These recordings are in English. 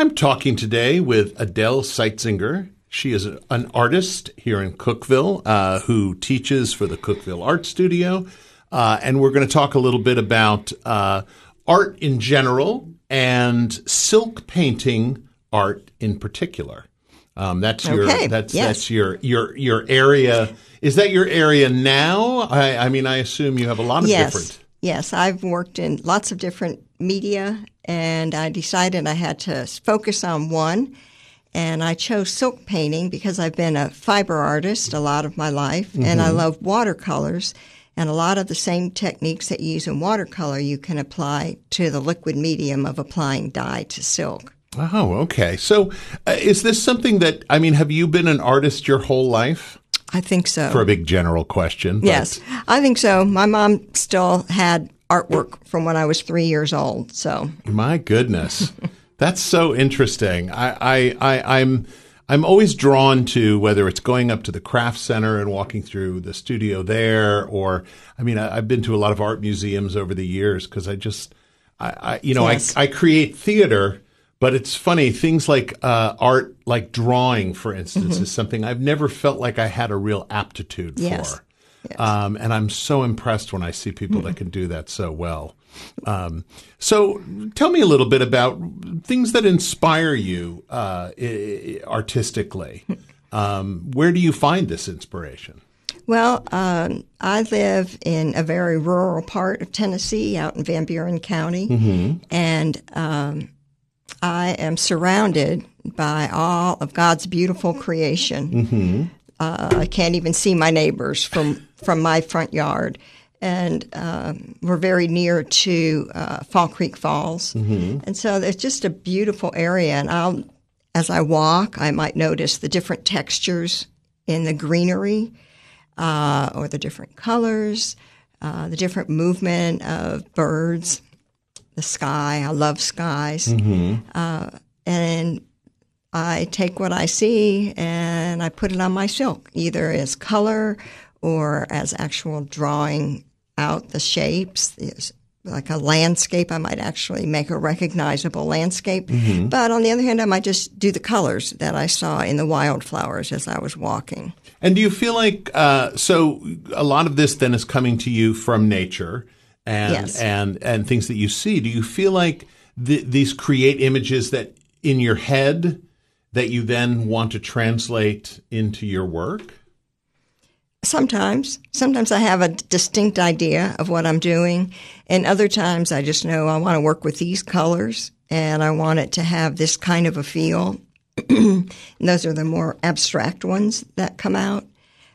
I'm talking today with Adele Seitzinger. She is an artist here in Cookeville who teaches for the Cookeville Art Studio. And we're going to talk a little bit about art in general and silk painting art in particular. That's your area. Is that your area now? I mean, I assume you have a lot of different. Yes, I've worked in lots of different media, and I decided I had to focus on one. And I chose silk painting because I've been a fiber artist a lot of my life, and I love watercolors. And a lot of the same techniques that you use in watercolor you can apply to the liquid medium of applying dye to silk. Oh, okay. So is this something that, I mean, have you been an artist your whole life? I think so. For a big general question. Yes, I think so. My mom still had artwork from when I was 3 years old. So my goodness, that's so interesting. I'm always drawn to whether it's going up to the craft center and walking through the studio there, or I mean, I've been to a lot of art museums over the years because I create theater. But it's funny, things like art, like drawing, for instance, is something I've never felt like I had a real aptitude for. Yes. And I'm so impressed when I see people that can do that so well. So tell me a little bit about things that inspire you artistically. Where do you find this inspiration? Well, I live in a very rural part of Tennessee, out in Van Buren County, and I am surrounded by all of God's beautiful creation. I can't even see my neighbors from my front yard. And we're very near to Fall Creek Falls. And so there's just a beautiful area. And as I walk, I might notice the different textures in the greenery or the different colors, the different movement of birds. The sky. I love skies. And I take what I see and I put it on my silk, either as color or as actual drawing out the shapes. Like a landscape, I might actually make a recognizable landscape. But on the other hand, I might just do the colors that I saw in the wildflowers as I was walking. And do you feel like, so a lot of this then is coming to you from nature? And things that you see. Do you feel like these create images that in your head that you then want to translate into your work? Sometimes I have a distinct idea of what I'm doing, and other times I just know I want to work with these colors and I want it to have this kind of a feel. And those are the more abstract ones that come out.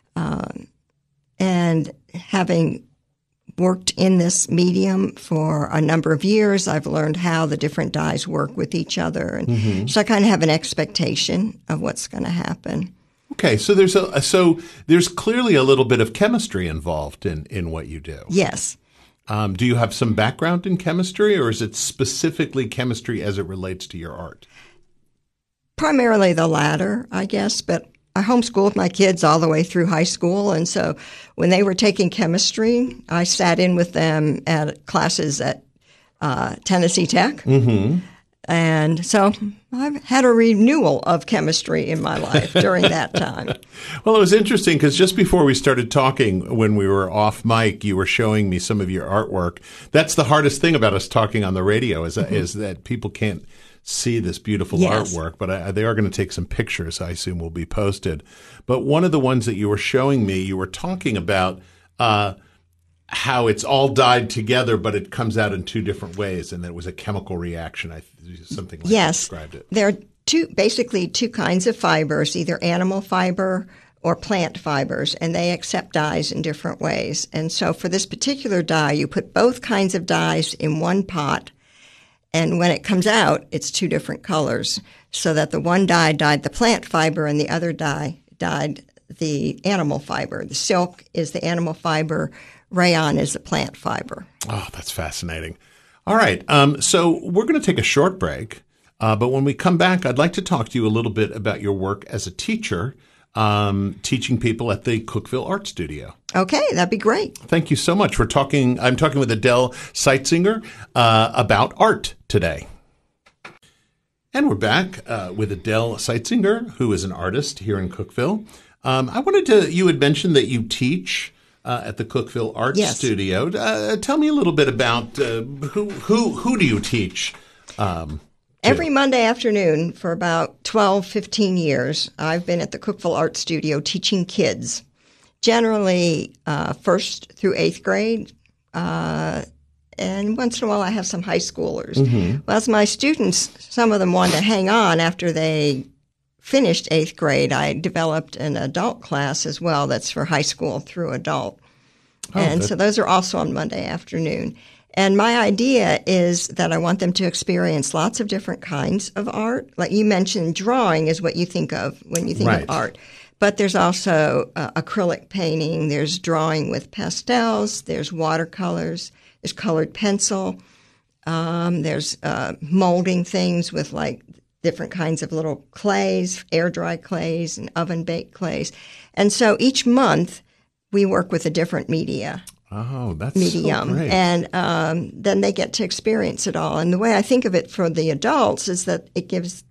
And having worked in this medium for a number of years, I've learned how the different dyes work with each other. And so I kind of have an expectation of what's going to happen. Okay, so there's clearly a little bit of chemistry involved in what you do. Yes. Do you have some background in chemistry, or is it specifically chemistry as it relates to your art? Primarily the latter, I guess, but I homeschooled my kids all the way through high school, and so when they were taking chemistry, I sat in with them at classes at Tennessee Tech. And so I've had a renewal of chemistry in my life during that time. Well, it was interesting because just before we started talking, when we were off mic, you were showing me some of your artwork. That's the hardest thing about us talking on the radio is that people can't see this beautiful artwork, but they are going to take some pictures, I assume will be posted. But one of the ones that you were showing me, you were talking about how it's all dyed together, but it comes out in two different ways, and it was a chemical reaction, something like that described it. There are basically two kinds of fibers, either animal fiber or plant fibers, and they accept dyes in different ways. And so for this particular dye, you put both kinds of dyes in one pot, and when it comes out, it's two different colors, so that the one dye dyed the plant fiber and the other dye dyed the animal fiber. The silk is the animal fiber, rayon is the plant fiber. Oh, that's fascinating. All right, so we're going to take a short break, but when we come back, I'd like to talk to you a little bit about your work as a teacher, teaching people at the Cookeville Art Studio. Okay, that'd be great. Thank you so much. I'm talking with Adele Seitzinger about art today. And we're back with Adele Seitzinger, who is an artist here in Cookeville. You had mentioned that you teach at the Cookeville Art Studio. Tell me a little bit about who do you teach? Every Monday afternoon for about 12, 15 years, I've been at the Cookeville Art Studio teaching kids, generally 1st through 8th grade. And once in a while, I have some high schoolers. Mm-hmm. Well, as my students, some of them wanted to hang on after they finished 8th grade, I developed an adult class as well that's for high school through adult. So those are also on Monday afternoon. And my idea is that I want them to experience lots of different kinds of art. Like you mentioned, drawing is what you think of when you think of art. But there's also acrylic painting, there's drawing with pastels, there's watercolors, there's colored pencil, there's molding things with like different kinds of little clays, air-dry clays and oven-baked clays. And so each month we work with a different medium. Oh, that's so great. And then they get to experience it all. And the way I think of it for the adults is that it gives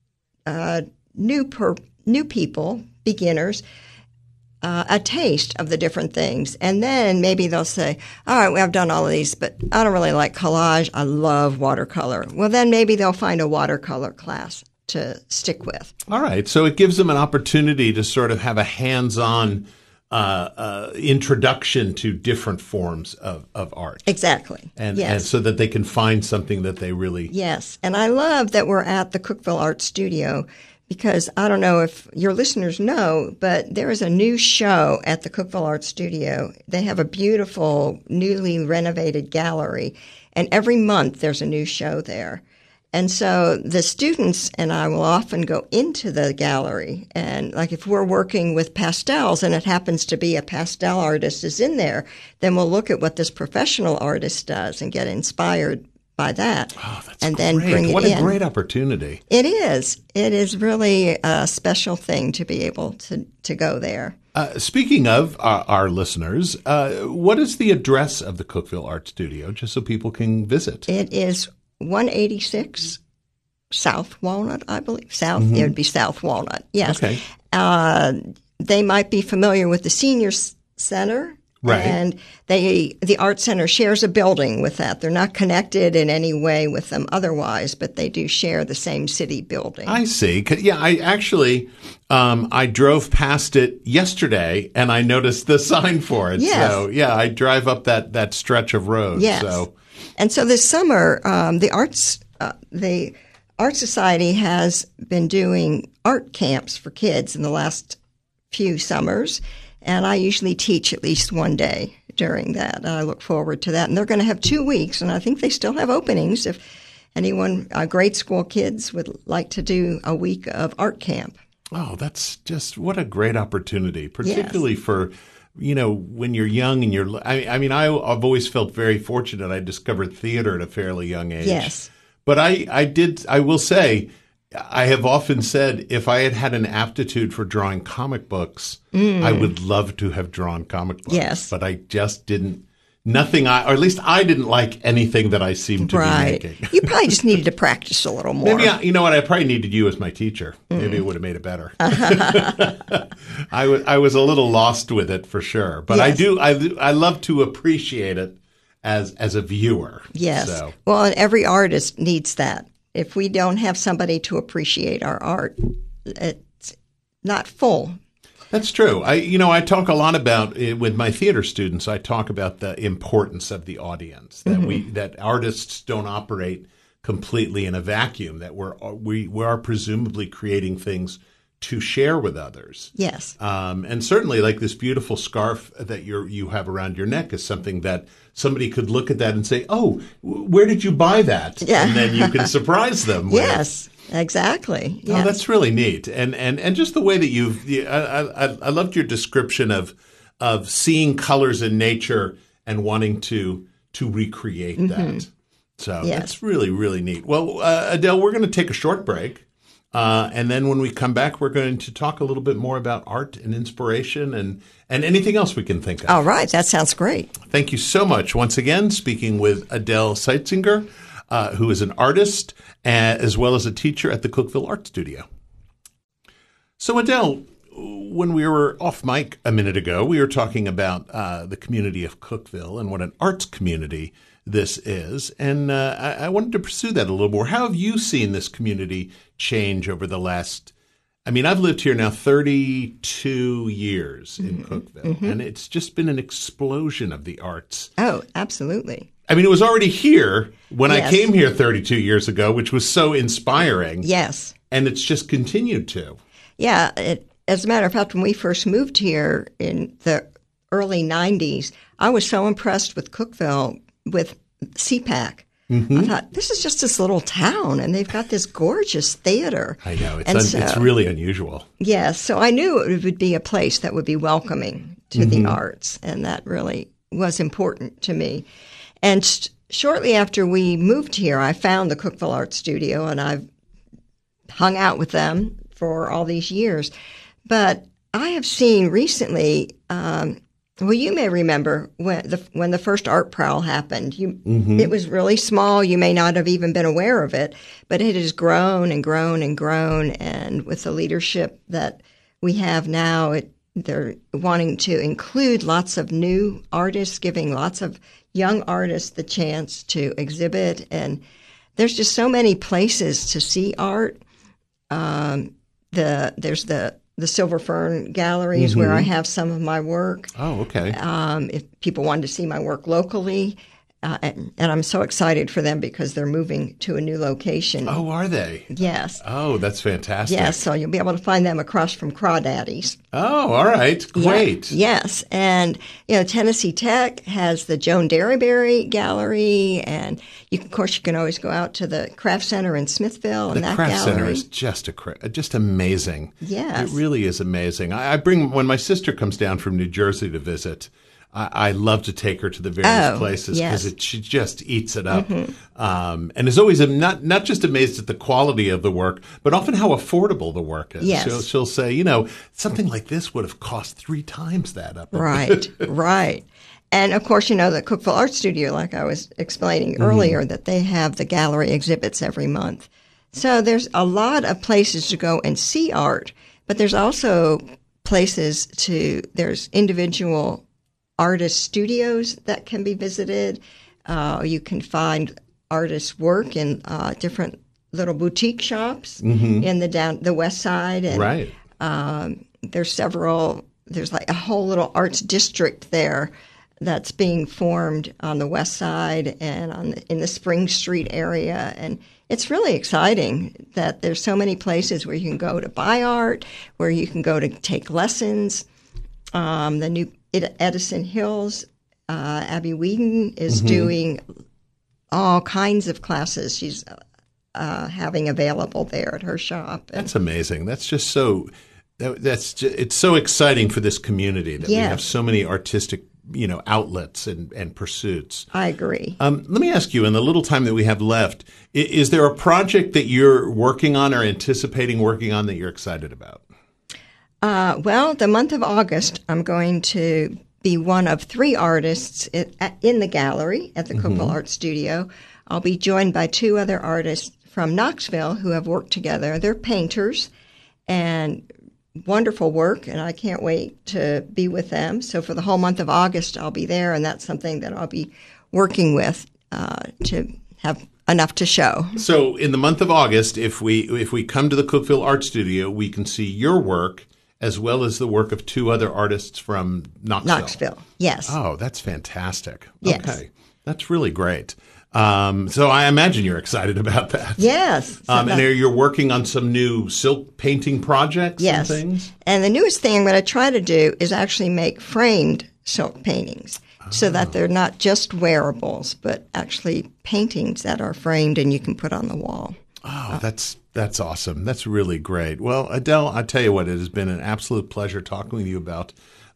new people, beginners, a taste of the different things. And then maybe they'll say, all right, well, I've done all of these, but I don't really like collage. I love watercolor. Well, then maybe they'll find a watercolor class to stick with. All right. So it gives them an opportunity to sort of have a hands-on introduction to different forms of art. Exactly. And so that they can find something that they really... Yes. And I love that we're at the Cookeville Art Studio because I don't know if your listeners know, but there is a new show at the Cookeville Art Studio. They have a beautiful, newly renovated gallery, and every month there's a new show there. And so the students and I will often go into the gallery, and like if we're working with pastels and it happens to be a pastel artist is in there, then we'll look at what this professional artist does and get inspired by that. Oh, that's and great. Then bring it in. What a great opportunity. It is. It is really a special thing to be able to go there. Speaking of our listeners, what is the address of the Cookeville Art Studio, just so people can visit? It is 186 South Walnut, I believe. It would be South Walnut, yes. Okay. They might be familiar with the Senior Center. Right. And the Art Center shares a building with that. They're not connected in any way with them otherwise, but they do share the same city building. I see. Yeah, I actually, I drove past it yesterday and I noticed the sign for it. Yes. So, yeah, I drive up that stretch of road. Yes. So. And so this summer, the Art Society has been doing art camps for kids in the last few summers. And I usually teach at least one day during that. I look forward to that. And they're going to have 2 weeks, and I think they still have openings if anyone, grade school kids, would like to do a week of art camp. Oh, that's just what a great opportunity, particularly for, when you're young and I've always felt very fortunate. I discovered theater at a fairly young age. Yes. But I will say, I have often said if I had had an aptitude for drawing comic books, I would love to have drawn comic books. Yes. But I just didn't. Or at least I didn't like anything that I seemed to be making. You probably just needed to practice a little more. Maybe, I probably needed you as my teacher. Maybe it would have made it better. I was a little lost with it for sure. But yes. I love to appreciate it as a viewer. Yes. So. Well, and every artist needs that. If we don't have somebody to appreciate our art, it's not full. That's true. I talk a lot about with my theater students. I talk about the importance of the audience, that that artists don't operate completely in a vacuum. That we are presumably creating things to share with others. Yes. And certainly, like this beautiful scarf that you have around your neck is something that somebody could look at that and say, "Oh, where did you buy that?" Yeah. And then you can surprise them. Yes, exactly. Yes. Oh, that's really neat. And just the way that I loved your description of seeing colors in nature and wanting to recreate that. So that's really, really neat. Well, Adele, we're going to take a short break. And then when we come back, we're going to talk a little bit more about art and inspiration and anything else we can think of. All right. That sounds great. Thank you so much. Once again, speaking with Adele Seitzinger, who is an artist as well as a teacher at the Cookeville Art Studio. So, Adele, when we were off mic a minute ago, we were talking about the community of Cookeville and what an arts community this is. And I wanted to pursue that a little more. How have you seen this community change over the last, I've lived here now 32 years in Cookeville, and it's just been an explosion of the arts. Oh, absolutely. It was already here when I came here 32 years ago, which was so inspiring. Yes. And it's just continued to. Yeah. As a matter of fact, when we first moved here in the early 90s, I was so impressed with Cookeville, with CPAC. I thought, this is just this little town, and they've got this gorgeous theater. I know. It's really unusual. Yes. So I knew it would be a place that would be welcoming to the arts, and that really was important to me. And shortly after we moved here, I found the Cookeville Art Studio, and I've hung out with them for all these years. But I have seen recently, you may remember when the first Art Prowl happened. It was really small. You may not have even been aware of it, but it has grown and grown and grown. And with the leadership that we have now, they're wanting to include lots of new artists, giving lots of young artists the chance to exhibit. And there's just so many places to see art. There's the Silver Fern Galleries where I have some of my work. Oh, okay. If people wanted to see my work locally. And I'm so excited for them because they're moving to a new location. Oh, are they? Yes. Oh, that's fantastic. Yes, so you'll be able to find them across from Crawdaddy's. Oh, all right. Great. Yeah. Yes. And, Tennessee Tech has the Joan Derryberry Gallery. And, of course, you can always go out to the Craft Center in Smithville and that gallery. The Craft Center is just amazing. Yes. It really is amazing. when my sister comes down from New Jersey to visit, I love to take her to the various places because she just eats it up, and is always not just amazed at the quality of the work, but often how affordable the work is. Yes. She'll say, something like this would have cost 3 times that up. Right, right. And of course, the Cookeville Art Studio, like I was explaining earlier, that they have the gallery exhibits every month. So there's a lot of places to go and see art, but there's also there's individual artist studios that can be visited. You can find artists' work in different little boutique shops in the west side. And, right. There's like a whole little arts district there that's being formed on the west side and in the Spring Street area. And it's really exciting that there's so many places where you can go to buy art, where you can go to take lessons. The new Edison Hills, Abby Whedon is doing all kinds of classes she's having available there at her shop. That's amazing. That's just so. It's so exciting for this community that we have so many artistic, outlets and pursuits. I agree. Let me ask you, in the little time that we have left, is there a project that you're working on or anticipating working on that you're excited about? Well, the month of August, I'm going to be one of 3 artists in the gallery at the Cookeville Art Studio. I'll be joined by 2 other artists from Knoxville who have worked together. They're painters and wonderful work, and I can't wait to be with them. So for the whole month of August, I'll be there, and that's something that I'll be working with to have enough to show. So in the month of August, if we come to the Cookeville Art Studio, we can see your work as well as the work of 2 other artists from Knoxville. Yes. Oh, that's fantastic. Yes. Okay. That's really great. So I imagine you're excited about that. Yes. And you're working on some new silk painting projects and things? And the newest thing I'm going to try to do is actually make framed silk paintings so that they're not just wearables, but actually paintings that are framed and you can put on the wall. Oh, that's awesome. That's really great. Well, Adele, I tell you what, it has been an absolute pleasure talking with you about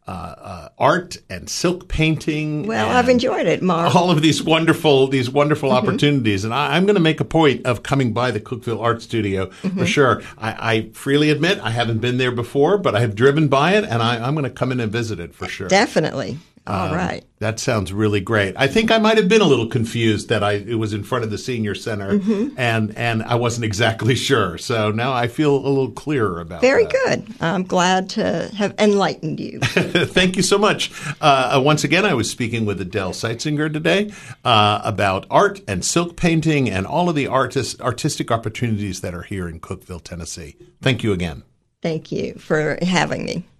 art and silk painting. Well, I've enjoyed it, Mark. All of these wonderful opportunities. And I'm going to make a point of coming by the Cookeville Art Studio for sure. I freely admit I haven't been there before, but I have driven by it, and I'm going to come in and visit it for sure. Definitely. All right. That sounds really great. I think I might have been a little confused that it was in front of the senior center, and I wasn't exactly sure. So now I feel a little clearer about Very that. good. I'm glad to have enlightened you. Thank you so much. Once again, I was speaking with Adele Seitzinger today about art and silk painting and all of the artistic opportunities that are here in Cookeville, Tennessee. Thank you again. Thank you for having me.